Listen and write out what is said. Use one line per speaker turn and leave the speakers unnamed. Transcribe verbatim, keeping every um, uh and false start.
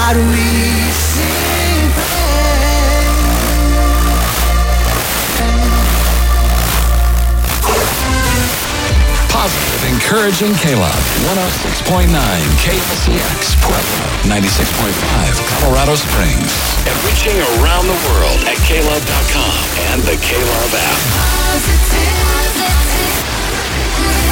God, we sing
Positive, encouraging K-Love. one oh six point nine K L C X Pueblo. ninety-six point five Colorado Springs. And reaching around the world at K love dot com and the K-Love app.
Positive.